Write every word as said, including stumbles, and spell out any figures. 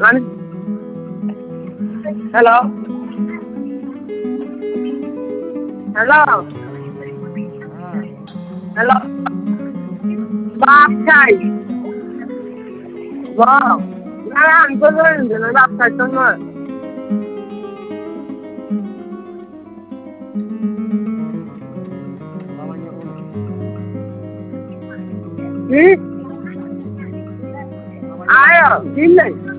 hello hello hello বাপ চাই বাপ না আমি তো বাপ চাইতো না কি আয় দিন নাই